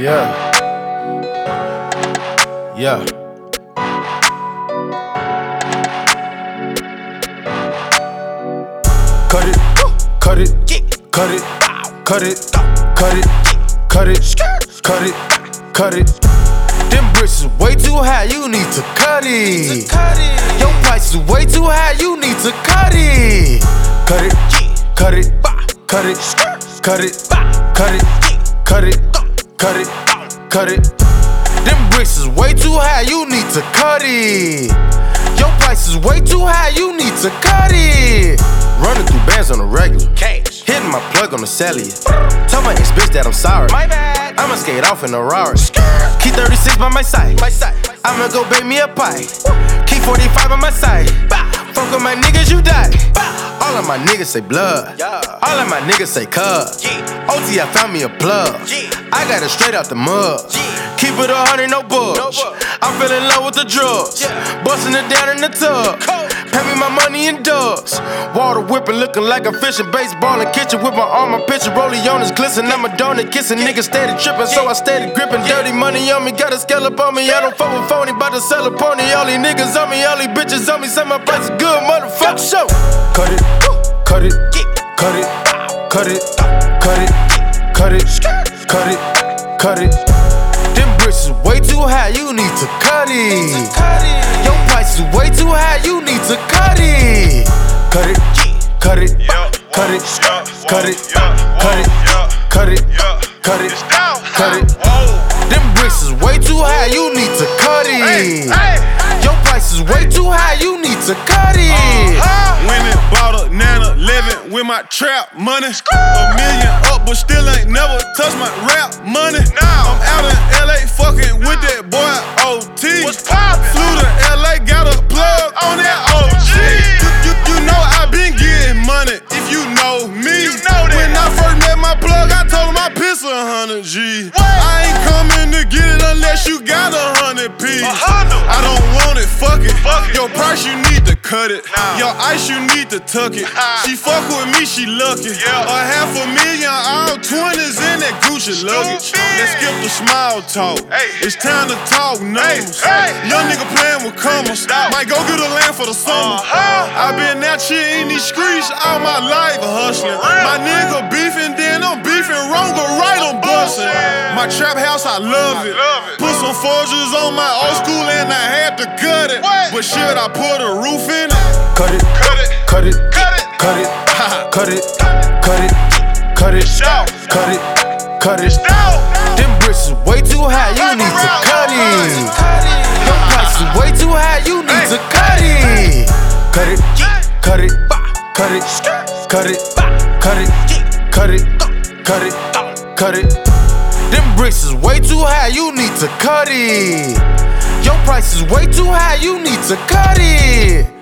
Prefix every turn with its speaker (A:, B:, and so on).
A: Yeah. Yeah. Cut it, cut it, cut it, cut it, cut it, cut it, cut it, cut it. Them bricks is way too high, you need to cut it. Your price is way too high, you need to cut it. Cut it, cut it, cut it, cut it, cut it, cut it, cut it, cut it. Them bricks is way too high, you need to cut it. Your price is way too high, you need to cut it. Running through bands on the regular, hitting my plug on the cellular. Tell my ex-bitch that I'm sorry, my bad. I'ma skate off in a Rari. Keep 36 by my side, I'ma go bake me a pie. Keep 45 on my side, fuck with my niggas, you die. All of my niggas say blood, all of my niggas say cuz. OT, I found me a plug, I got it straight out the mud. Keep it 100, no bugs. I'm feeling low with the drugs, busting it down in the tub. Pay me my money in dubs. Water whipping, looking like a fishing. Baseball in kitchen with my arm, my picture. Rollie on is glisten, I'm a donut kissing. Niggas steady tripping, so I steady gripping. Dirty money on me, got a scallop on me. I don't fuck with phony, bout to sell a pony. All these niggas on me, all these bitches on me. Say my price is good, motherfucker, show. Cut it, cut it, cut it, cut it, cut it, cut it, cut it, cut it. Them bricks is way too high, you need to cut it. Your price is way too high, you need to cut it. Cut it, cut it, cut it, cut it, cut it, cut it, cut it, cut it. Them bricks is way too high, you need to cut it. Your price is way too high, you need to cut it.
B: Went and bought a 911 with my trap money. $1 million up, but still ain't never touched my rap money. I'm out in LA fucking with that boy OT. Flew to LA, got a plug on that OG. You know I been getting money if you know me. When I first met my plug, I told him I piss 100 G. I ain't coming to get it unless you got 100 P. I don't want it, fuck it. Your price, you need to cut it. Your ice, you need to tuck it. She fuck with me, she lucky. $500,000, all 20s in that Gucci luggage. Let's skip the small talk. It's time to talk numbers. Young nigga playing with commas. Might go get a land for the summer. I been out here in these streets all my life hustling. My nigga beefing, then I'm beefing wrong or right, I'm busting. My trap house, I love it. Put some forges on my old school and I had to cut it. But should I put a roof in it?
A: Cut it, cut it, cut it, cut it, cut it, cut it, cut it, cut it, cut it. Them bricks is way too high, you need to cut it. Your price is way too high, you need to cut it. Cut it, cut it, cut it, cut it, cut it, cut it, cut it, cut it. Them bricks is way too high, you need to cut it. Your price is way too high, you need to cut it.